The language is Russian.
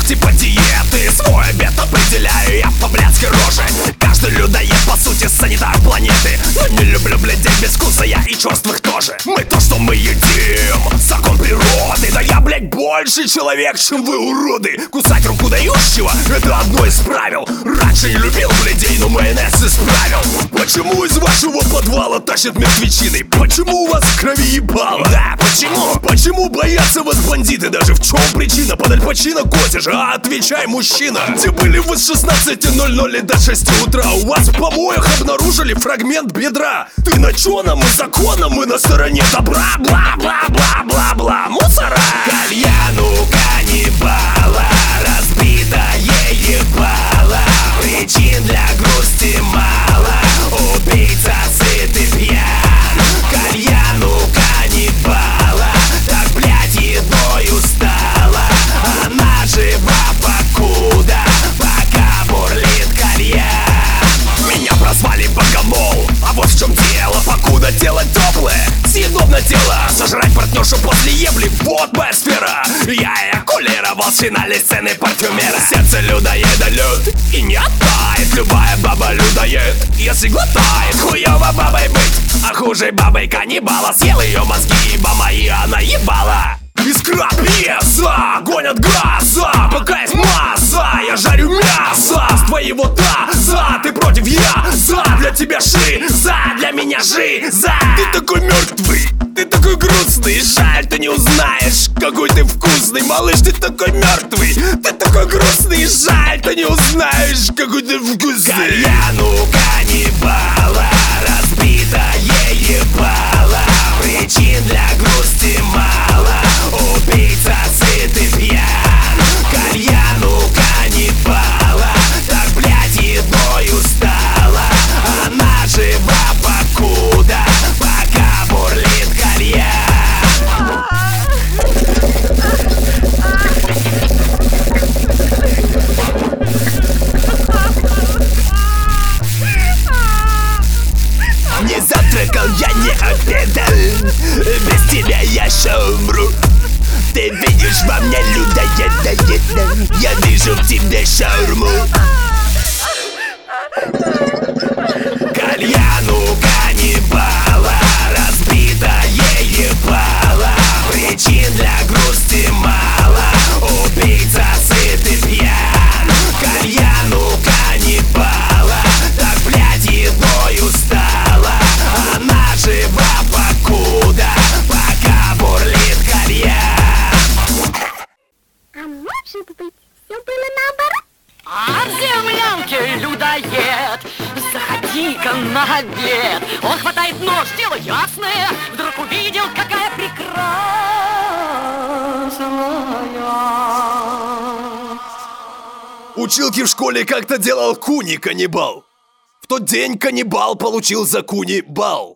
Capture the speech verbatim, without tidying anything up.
типа диеты. Свой обед определяю я по блядской роже. Каждый людоед по сути санитар планеты. Но не люблю блядей без вкуса я и черствых тоже. Мы то, что мы едим, закон природы. Да я, блядь, больше человек, чем вы, уроды. Кусать руку дающего — это одно из правил. Раньше не любил блядей, но майонез исправил. Почему из вашего подвала тащат мертвечиной? Почему у вас в крови ебало? Да, почему? Почему боятся вас бандиты? Даже в чем причина? Под Аль Пачино косишь, а отвечай, мужчина. Где были вы с шестнадцати ноль-ноль до шести утра? У вас в помоях обнаружили фрагмент бедра. Ты на чё нам и законом, мы на стороне добра. Бла-бла-бла-бла-бла, мусора. Кальяну каннибала, разбитое ебало. Причин для грусти мало, убийца сыт и пьян. Кальяну каннибала, так, блядь, едой устала. Она жива покуда, пока бурлит кальян. Меня прозвали богомол, а вот в чем дело. Покуда тело теплое, съедобно тело. Сожрать партнершу после ебли — вот моя сфера. Я эякулировал с финальной сцены парфюмера. Сердце людоеда лед и не оттает. Любая баба людоед, если глотает. Хуёво бабой быть, а хуже бабой каннибала. Съел ее мозги, ибо мои она ебала. Искра пьеса, гонят газа, пока есть масса. Я жарю мясо с твоего таза. Ты против, я за, для тебя ши, за, для меня жи, за. Ты такой мертвый, ты такой грустный. Жаль, ты не узнаешь, какой ты вкусный. Малыш, ты такой мертвый, ты такой грустный. Жаль, ты не узнаешь, какой ты вкусный. Кальяну каннибала, разбитое ебало. Причин для грусти мало, убийца сыт и пьян. Кальяну каннибала, так, блядь, едой устала. Она жива покуда, пока бурлит кальян. Не завтракал, я не обедал. Без тебя я ща умру. Ты видишь во мне людоеда, я вижу в тебе шаурму. Кальяну каннибала, разбитое ебало. Причин для грусти мало, убийца сыт и пьян. Кальяну каннибала, так, блядь, едой устала. Она жива покуда, пока бурлит кальян. А может быть, все было наоборот? А в землянке людоед, заходи-ка на обед. Он хватает нож, дело ясное, вдруг увидел, какая прекрасная. Училки в школе как-то делал куни каннибал. В тот день каннибал получил за куни бал.